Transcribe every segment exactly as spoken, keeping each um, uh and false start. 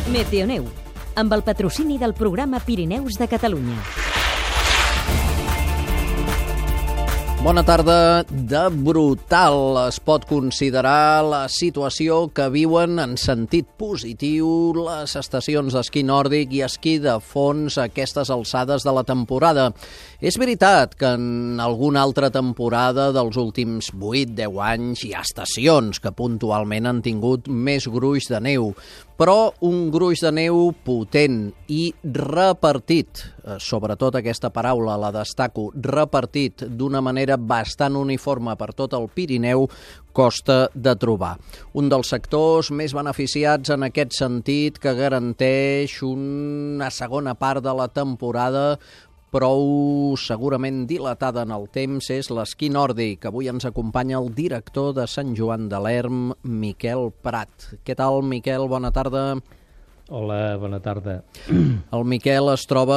Meteoneu, amb el patrocini del programa Pirineus de Catalunya. Bona tarda. De brutal es pot considerar la situació que viuen en sentit positiu les estacions d'esquí nòrdic i esquí de fons a aquestes alçades de la temporada. És veritat que en alguna altra temporada dels últims vuit deu anys hi ha estacions que puntualment han tingut més gruix de neu, però un gruix de neu potent i repartit, sobretot aquesta paraula la destaco, repartit d'una manera bastant uniforme per tot el Pirineu, costa de trobar. Un dels sectors més beneficiats en aquest sentit, que garanteix una segona part de la temporada prou segurament dilatada en el temps, és l'esquí nòrdic. Avui ens acompanya el director de Sant Joan de l'Erm, Miquel Prat. Què tal, Miquel? Bona tarda. Hola, bona tarda. El Miquel es troba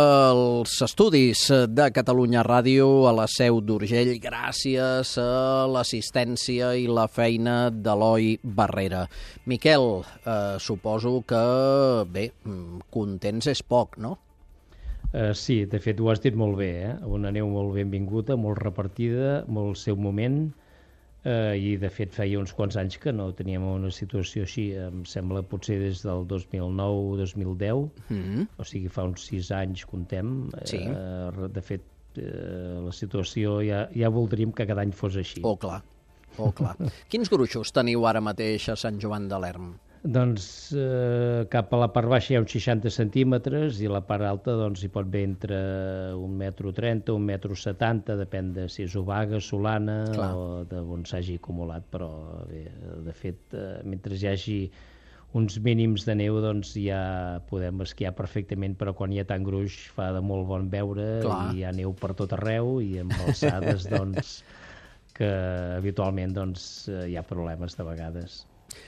als estudis de Catalunya Ràdio a la Seu d'Urgell gràcies a l'assistència i la feina d'Eloi Barrera. Miquel, eh, suposo que, bé, contents és poc, no? Uh, sí, de fet ho has dit molt bé, eh? Una neu molt benvinguda, molt repartida, molt al seu moment, uh, i de fet feia uns quants anys que no teníem una situació així, em sembla potser des del dos mil nou dos mil deu, mm-hmm. O sigui fa uns sis anys contem, sí. uh, de fet uh, la situació ja, ja voldríem que cada any fos així. Oh, clar, oh, clar. Quins gruixos teniu ara mateix a Sant Joan de l'Erm? Doncs eh, cap a la part baixa hi ha uns seixanta centímetres i la part alta doncs hi pot haver entre un metro trenta, un metro setanta, depèn de si és obaga, solana, clar, o d'on s'hagi acumulat, però bé, de fet, eh, mentre hi hagi uns mínims de neu doncs ja podem esquiar perfectament, però quan hi ha tant gruix fa de molt bon veure, clar, i hi ha neu per tot arreu i amb alçades doncs que habitualment doncs hi ha problemes de vegades.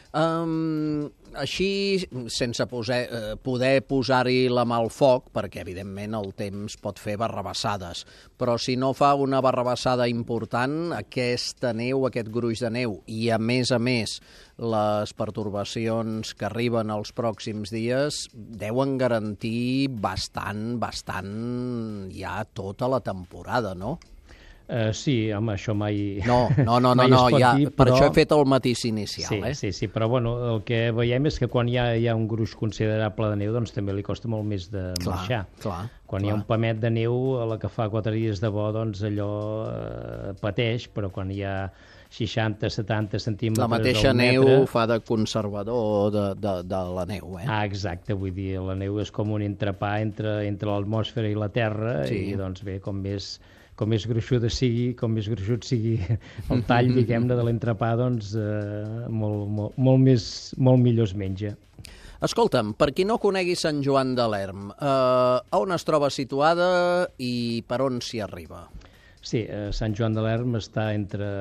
Um, així, sense poser, eh, poder posar-hi la mà al foc, perquè evidentment el temps pot fer barrabassades, però si no fa una barrabassada important, aquesta neu, aquest gruix de neu, i a més a més les pertorbacions que arriben els pròxims dies, deuen garantir bastant, bastant ja tota la temporada, no? Uh, sí, home, això mai... No, no, no, no, no ja, dir, per però... això he fet el matís inicial. Sí, eh? sí, sí, però bueno, el que veiem és que quan hi ha, hi ha un gruix considerable de neu, doncs també li costa molt més de clar, marxar. Clar, quan clar. hi ha un pamet de neu, a la que fa quatre dies de bo, doncs allò eh, pateix, però quan hi ha seixanta setanta centímetres... La mateixa metre... neu fa de conservador de, de, de la neu, eh? Ah, exacte, vull dir, la neu és com un entrepà entre, entre l'atmosfera i la terra, sí. I doncs bé, com més... com més gruixuda sigui, com més gruixut sigui el tall, diguem-ne, de l'entrepà, doncs eh, molt, molt, molt, més, molt millor es menja. Escolta'm, per qui no conegui Sant Joan de l'Erm, eh, on es troba situada i per on s'hi arriba? Sí, eh, Sant Joan de l'Erm està entre,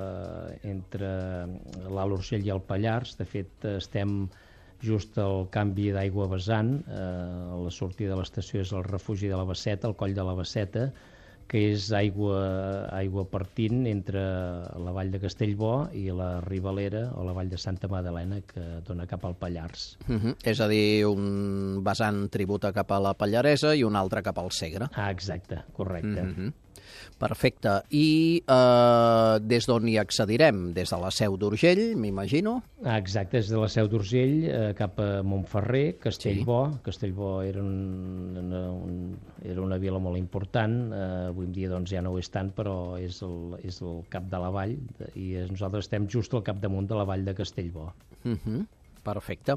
entre l'Alt Urgell i el Pallars. De fet, estem just al canvi d'aigua vessant. Eh, la sortida de l'estació és el refugi de la Basseta, el coll de la Basseta, que és aigua, aigua partint entre la vall de Castellbò i la Ribalera o la vall de Santa Magdalena, que dona cap al Pallars. Uh-huh. És a dir, un vessant tributa cap a la Pallaresa i un altre cap al Segre. Ah, exacte, correcte. Uh-huh. Perfecte. I eh, des d'on hi accedirem? Des de la Seu d'Urgell, m'imagino? Ah, exacte, des de la Seu d'Urgell eh, cap a Montferrer, Castellbò. Sí. Castellbò era, un, una, un, era una vila molt important, eh, avui en dia doncs, ja no ho és tant, però és el, és el cap de la vall, i nosaltres estem just al capdamunt de la vall de Castellbò. Uh-huh. Perfecte.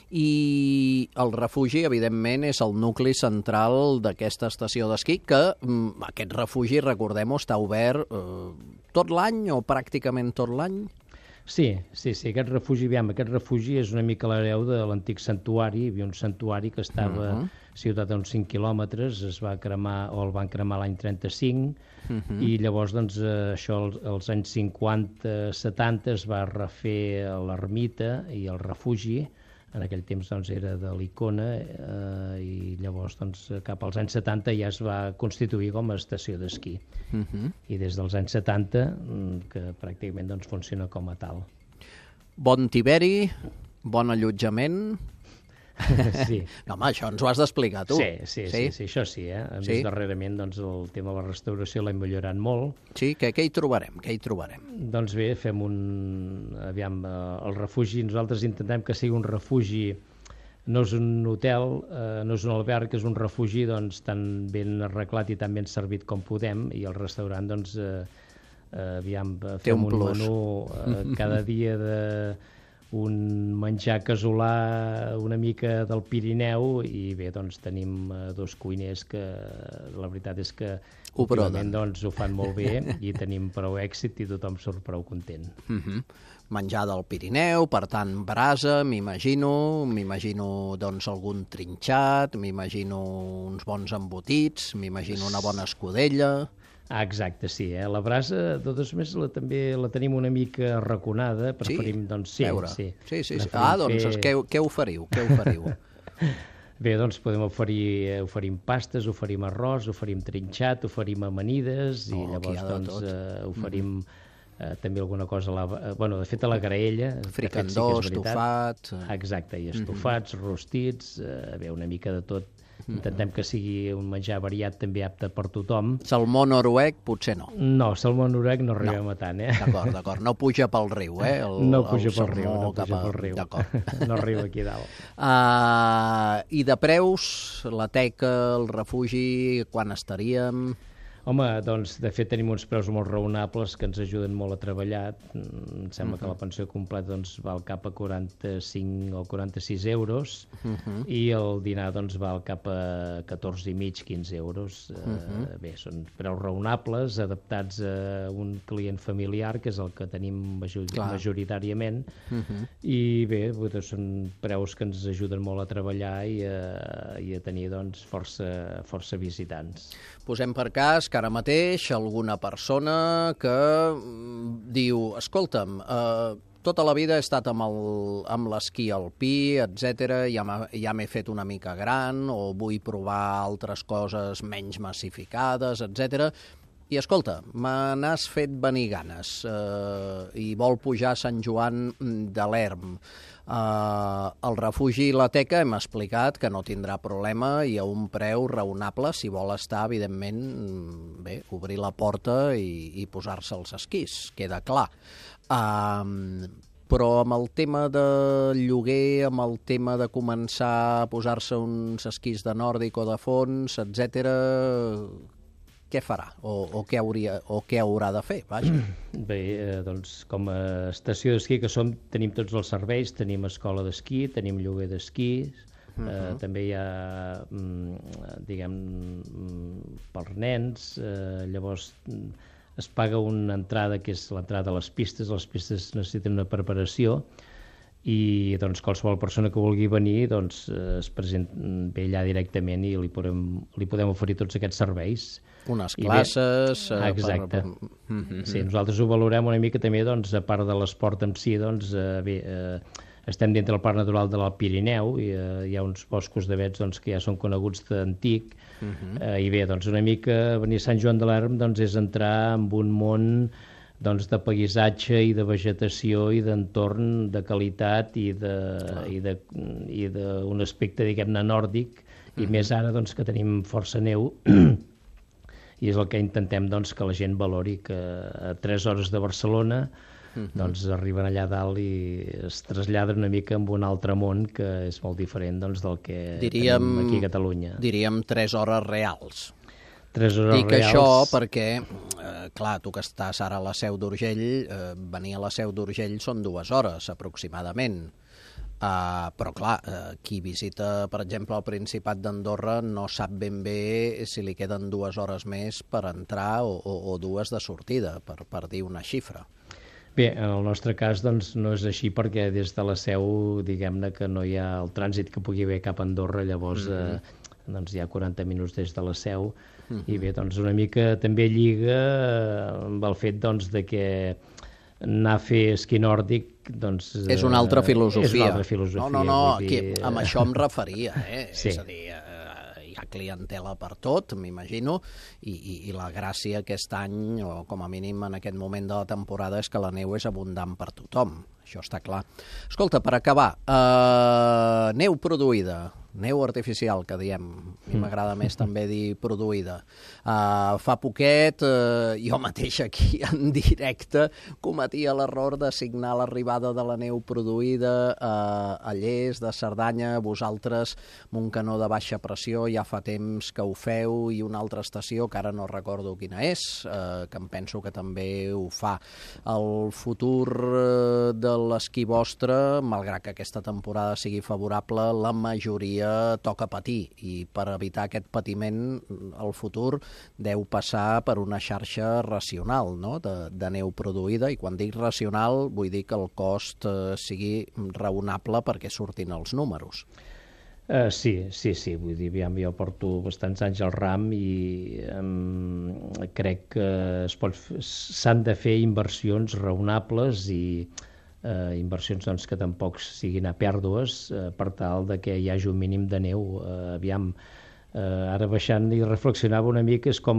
I el refugi, evidentment, és el nucli central d'aquesta estació d'esquí, que mm, aquest refugi, recordem-ho, està obert eh, tot l'any o pràcticament tot l'any? Sí, sí, sí, aquest refugi, aviam, aquest refugi és una mica l'hereu de l'antic santuari. Hi havia un santuari que estava uh-huh. ciutat a uns cinc quilòmetres, es va cremar, o el van cremar l'any trenta-cinc, uh-huh. i llavors, doncs, això, als anys cinquanta setanta es va refer l'ermita i el refugi. En aquell temps doncs, era de l'Icona, eh, i llavors doncs, cap als anys setanta ja es va constituir com a estació d'esquí. Uh-huh. I des dels anys setanta que pràcticament doncs, funciona com a tal. Bon tiberi, bon allotjament... Sí. No, home, això ens ho has d'explicar tu. Sí, sí, sí, sí, això sí, eh? A Sí? més, darrerament, doncs, el tema de la restauració l'hem millorat molt. Sí, què, què hi trobarem? Què hi trobarem? Doncs bé, fem un... Aviam, eh, el refugi, nosaltres intentem que sigui un refugi, no és un hotel, eh, no és un alberg, és un refugi doncs, tan ben arreglat i tan ben servit com podem, i el restaurant, doncs, eh, eh, aviam, Té fem un un, plus. menú eh, cada dia de un menjar casolà una mica del Pirineu, i bé, doncs tenim eh, dos cuiners que la veritat és que Ho broden. últimament, doncs, ho fan molt bé i tenim prou èxit i tothom surt prou content. Uh -huh. Menjar del Pirineu, per tant, brasa, m'imagino, m'imagino doncs algun trinxat, m'imagino uns bons embotits, m'imagino una bona escudella... Ah, exacte, sí. Eh? La brasa, de totes més, la, també la tenim una mica arraconada. Preferim, Sí? doncs, sí. Veure. sí. Sí, sí, sí. Preferim Ah, doncs, fer- què, què oferiu? Què oferiu? Bé, doncs podem oferir, eh, oferim pastes, oferim arròs, oferim trinxat, oferim amanides, i Oh, aquí llavors, hi ha de doncs, tot. eh, oferim eh, també alguna cosa, a la, eh, bueno, de fet, a la graella. de fet, Fricandó, sí que és veritat. estofat... eh, Exacte, i estofats, rostits, eh, bé, una mica de tot. Intentem que sigui un menjar variat, també apte per tothom. Salmó noruec, potser no. No, salmó noruec no arribem a tant, eh? D'acord, d'acord. No puja pel riu, eh? El, No puja el pel riu, salmó no cap puja a- pel riu. D'acord. No arriba aquí dalt. Uh, I de preus, la teca, el refugi, quan estaríem? Home, doncs, de fet, tenim uns preus molt raonables que ens ajuden molt a treballar. Mm, Em sembla que la pensió completa doncs, val cap a quaranta-cinc o quaranta-sis euros i el dinar doncs, val cap a catorze i mig, quinze euros. Eh, bé, són preus raonables, adaptats a un client familiar, que és el que tenim major Clar. majoritàriament. I bé, doncs, són preus que ens ajuden molt a treballar i a, i a tenir doncs, força, força visitants. Posem per cas que ara mateix alguna persona que mm, diu, escolta'm, eh, tota la vida he estat amb el- amb l'esquí alpí, etcètera, ja m'ha- ja m'he fet una mica gran, o vull provar altres coses menys massificades, etcètera. I escolta, me n'has fet venir ganes eh, i vol pujar a Sant Joan de l'Erm. Uh, el refugi i la teca hem explicat que no tindrà problema i a un preu raonable, si vol estar, evidentment, bé, obrir la porta i, i posar-se els esquís, queda clar. Uh, però amb el tema de lloguer, amb el tema de començar a posar-se uns esquís de nòrdic o de fons, etcètera, què farà? O, o, què hauria, o què haurà de fer? Vaja. Bé, eh, doncs com a estació d'esquí que som, tenim tots els serveis, tenim escola d'esquí, tenim lloguer d'esquís, uh -huh. eh, també hi ha, mm, diguem, mm, pels nens, eh, llavors mm, es paga una entrada que és l'entrada a les pistes, les pistes necessiten una preparació, i doncs qualsevol persona que vulgui venir doncs, eh, es presenta bé allà directament i li podem, li podem oferir tots aquests serveis. Unes I bé, classes... eh, exacte. Per, per... Mm -hmm. Sí, nosaltres ho valorem una mica també, doncs, a part de l'esport en si, doncs, eh, bé, eh, estem dintre del Parc Natural de l'Alt Pirineu i eh, hi ha uns boscos d'avets doncs, que ja són coneguts d'antic, uh -huh. eh, i bé, doncs una mica venir a Sant Joan de l'Erm doncs, és entrar en un món doncs, de paisatge i de vegetació i d'entorn de qualitat i de, i de, i d'un aspecte, diguem-ne, nòrdic, i uh -huh. més ara doncs, que tenim força neu, i és el que intentem doncs, que la gent valori, que a tres hores de Barcelona uh-huh. doncs, arriben allà dalt i es traslladen una mica en un altre món que és molt diferent doncs, del que diríem, tenim aquí a Catalunya. Diríem tres hores reals. Tres hores Dic reals. això perquè, eh, clar, tu que estàs ara a la Seu d'Urgell, eh, venir a la Seu d'Urgell són dues hores, aproximadament. Uh, però, clar, uh, qui visita, per exemple, el Principat d'Andorra no sap ben bé si li queden dues hores més per entrar o, o, o dues de sortida, per, per dir una xifra. Bé, en el nostre cas doncs, no és així perquè des de la Seu, diguem-ne que no hi ha el trànsit que pugui haver cap a Andorra, llavors mm-hmm. eh, doncs hi ha quaranta minuts des de la Seu, mm-hmm. i bé, doncs una mica també lliga amb el fet doncs, de que anar a fer esquí nòrdic doncs, és una altra filosofia. És una altra filosofia. No, no, no, dir... aquí, amb això em referia, eh? Sí. És a dir, eh, hi ha ha clientela per tot, m'imagino, i, i, i la gràcia aquest any, o com a mínim en aquest moment de la temporada, és que la neu és abundant per tothom. Això està clar. Escolta, per acabar, eh, neu produïda, neu artificial, que diem, a mi m'agrada més també dir produïda. Uh, fa poquet, uh, jo mateix aquí en directe cometia l'error de signar l'arribada de la neu produïda uh, a Lles, de Cerdanya. Vosaltres, Montcanó de baixa pressió, ja fa temps que ho feu, i una altra estació, que ara no recordo quina és, uh, que em penso que també ho fa. El futur uh, de l'esquí vostre, malgrat que aquesta temporada sigui favorable, la majoria toca patir, i per evitar aquest patiment el futur deu passar per una xarxa racional, no?, de, de neu produïda, i quan dic racional vull dir que el cost eh, sigui raonable perquè surtin els números. Uh, sí, sí, sí, vull dir, aviam, jo porto bastants anys al ram i um, crec que es pot, s'han de fer inversions raonables i Eh, inversions doncs, que tampoc siguin a pèrdues, eh, per tal de que hi hagi un mínim de neu. Eh, aviam, eh, ara baixant i reflexionava una mica, és com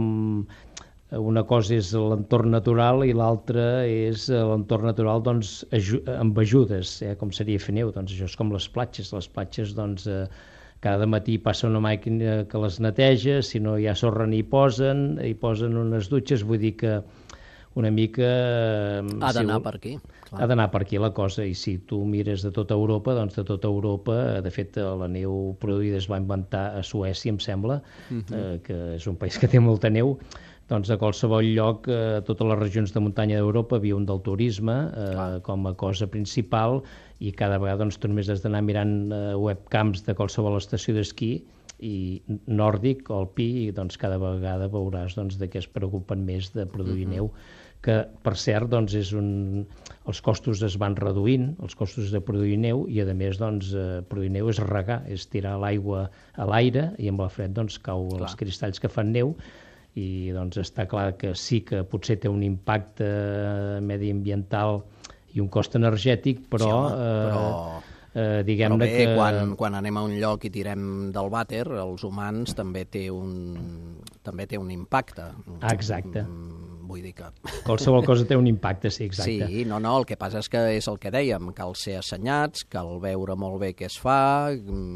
una cosa és l'entorn natural i l'altra és l'entorn natural doncs, amb ajudes, eh, com seria fer neu. Doncs això és com les platges. Les platges, doncs, eh, cada matí passa una màquina que les neteja, si no hi ha sorra n'hi posen, hi posen unes dutxes, vull dir que una mica... Ha d'anar per aquí. Clar. Ha d'anar per aquí la cosa, i si tu mires de tota Europa, doncs de tota Europa, de fet, la neu produïda es va inventar a Suècia, em sembla, uh-huh. eh, que és un país que té molta neu, doncs a qualsevol lloc, a totes les regions de muntanya d'Europa viuen del turisme eh, com a cosa principal, i cada vegada doncs, tu només has d'anar mirant eh, webcams de qualsevol estació d'esquí i nòrdic o alpí, i doncs cada vegada veuràs doncs, de què es preocupen més de produir uh-huh. neu, que per cert doncs, és un... els costos es van reduint, els costos de produir neu, i a més doncs, eh, produir neu és regar, és tirar l'aigua a l'aire, i amb el fred doncs, cau clar. Els cristalls que fan neu, i doncs està clar que sí que potser té un impacte mediambiental i un cost energètic, però... Sí, home, però... Eh, Eh, Però bé, que... quan, quan anem a un lloc i tirem del vàter, els humans també té un, també té un impacte. Exacte. Vull dir que... Qualsevol cosa té un impacte, sí, exacte. Sí, no, no, el que passa és que és el que dèiem, cal ser assenyats, cal veure molt bé què es fa,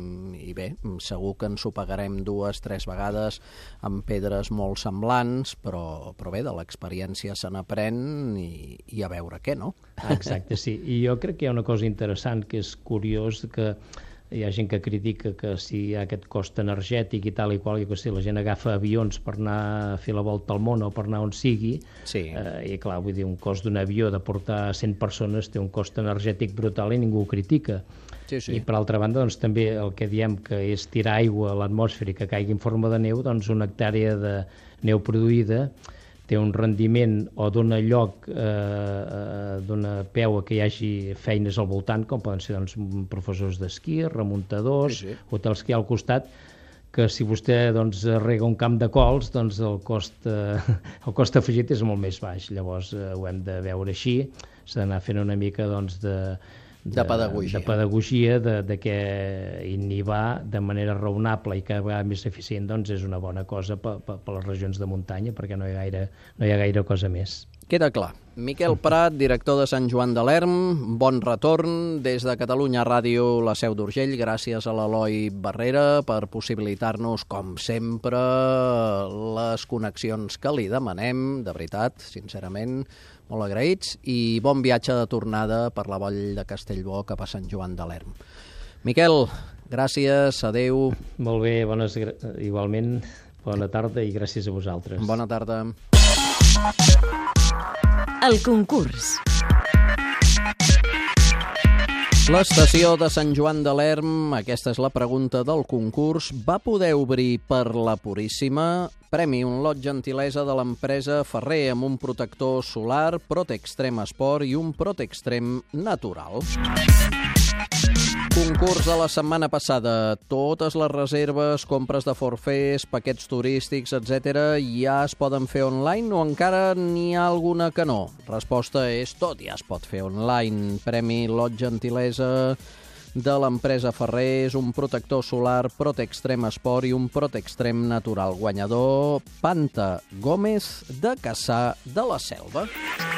i bé, segur que ens ho pagarem dues, tres vegades amb pedres molt semblants, però, però bé, de l'experiència se n'aprèn, i, i a veure què, no? Exacte, sí. I jo crec que hi ha una cosa interessant, que és curiós, que hi ha gent que critica que si hi ha aquest cost energètic i tal i qual, que si la gent agafa avions per anar a fer la volta al món o per anar on sigui, sí. eh, i clar, vull dir, un cost d'un avió de portar cent persones té un cost energètic brutal i ningú ho critica. Sí, sí. I per altra banda, doncs, també el que diem que és tirar aigua a l'atmosfera i que caigui en forma de neu, doncs una hectàrea de neu produïda té un rendiment o dona lloc, eh, dona peu a que hi hagi feines al voltant, com poden ser doncs, professors d'esquí, remuntadors, sí, sí. hotels que hi ha al costat, que si vostè doncs, rega un camp de cols, doncs el cost, eh, el cost afegit és molt més baix. Llavors eh, ho hem de veure així, s'ha d'anar fent una mica doncs, de, de, de pedagogia, de, pedagogia de, de què inhibar de manera raonable i cada vegada més eficient doncs, és una bona cosa per, per, per les regions de muntanya, perquè no hi ha gaire, no hi ha gaire cosa més. Queda clar. Miquel Prat, director de Sant Joan de l'Erm, bon retorn des de Catalunya Ràdio, la Seu d'Urgell. Gràcies a l'Eloi Barrera per possibilitar-nos, com sempre, les connexions que li demanem, de veritat, sincerament, molt agraïts, i bon viatge de tornada per la Vall de Castellbò cap a Sant Joan de l'Erm. Miquel, gràcies, adeu. Molt bé, bones, igualment, bona tarda i gràcies a vosaltres. Bona tarda. El concurs. L'estació de Sant Joan de l'Erm, aquesta és la pregunta del concurs, va poder obrir per la Puríssima. Premi, un lot gentilesa de l'empresa Ferrer amb un protector solar, Protextrem Esport i un Protextrem Natural. Concurs de la setmana passada. Totes les reserves, compres de forfers, paquets turístics, etcètera, ja es poden fer online o encara n'hi ha alguna que no? Resposta és tot, ja es pot fer online. Premi lot gentilesa de l'empresa Ferrés, un protector solar Protextrem Sport i un Protextrem Natural. Guanyador, Panta Gómez de Cassà de la Selva.